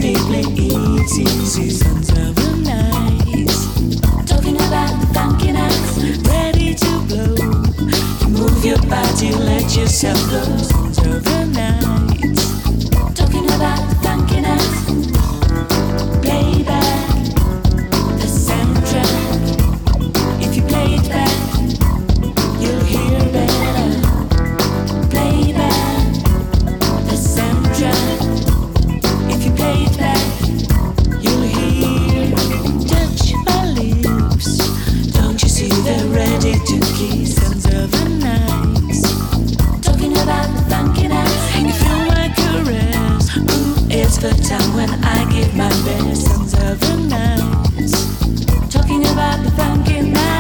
deeply, it's easy. Sons of the night. Talking about the funky nights, ready to blow. You move your body, let yourself go. Sons of the night. Talking about the funky nights. Play back the soundtrack. If you play it back, you'll hear better. Play back the soundtrack. If you play it back, you'll hear. Touch my lips. Don't you see they're ready to kiss? Sons of the night. Talking about the funky nights. You feel my caress. Ooh, it's the time when I give my best. Sons of the night. Talking about the funky night.